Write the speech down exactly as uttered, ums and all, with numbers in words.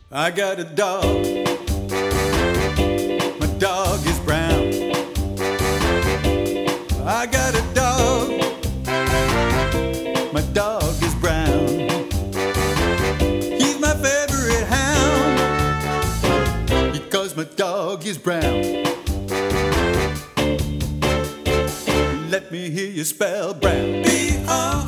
I got a dog. My dog is brown. I got a dog. My dog is brown. He's my favorite hound because my dog is brown. Let me hear you spell brown. B R